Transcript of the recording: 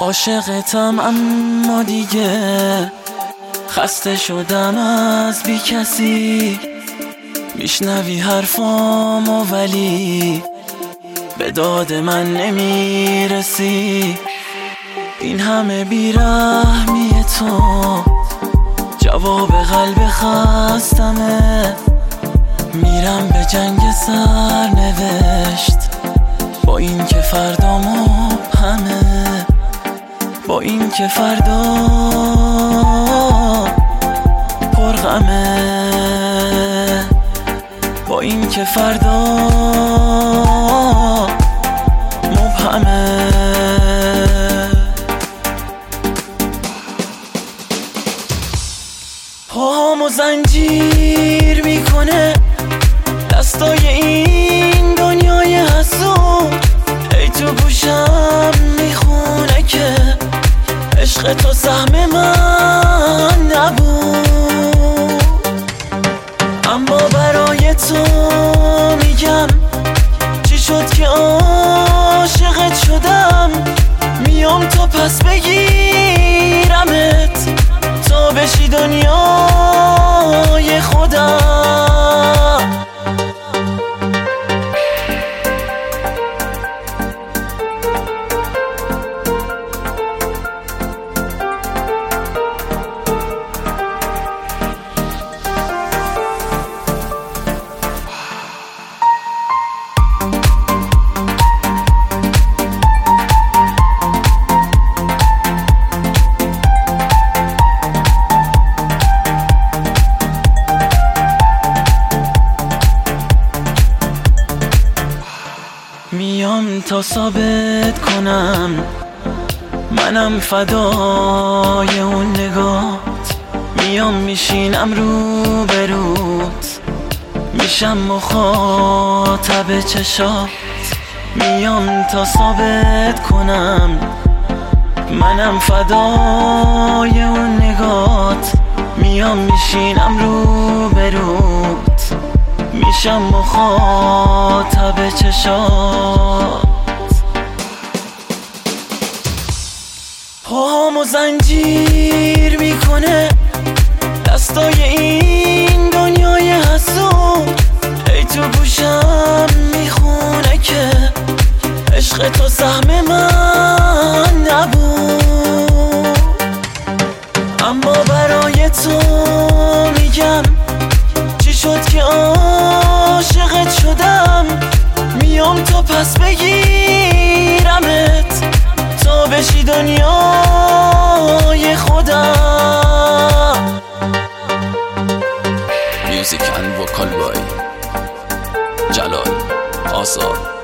عاشقتم اما دیگه خسته شدم از بی کسی. میشنوی حرفامو ولی به داد من نمیرسی. این همه بیرحمی تو جواب قلب خستمه. میرم به جنگ سرنوشت با این که فردا مبهمه، با این که فردا پرغمه، با این که فردا مبهمه. پاهامو زنجیر میکنه دستای این دنیای حسود. ای تو گوشم میخونه که عشق تو سهم من نبود. اما برای تو میگم چی شد که عاشقت شدم. میام تو پس بگیرمت تا بشی دنیای خودم. میام تا ثابت کنم منم فدای اون نگات. میام میشینم رو به روت، میشم مخاطب چشات. میام تا ثابت کنم منم فدای اون نگات. میام میشینم رو به روت، میشم مخاطب چشات. پاهامو زنجیر میکنه دستای این دنیای حسود. ای تو گوشم میخونه که عشق تو سهم من نبود. اما برای تو میگم چی شد که عاشقت شدم. میام تو پس بگیرمت تا بشی دنیای خودم. میوزیک اند وکال بای جلال آزاد.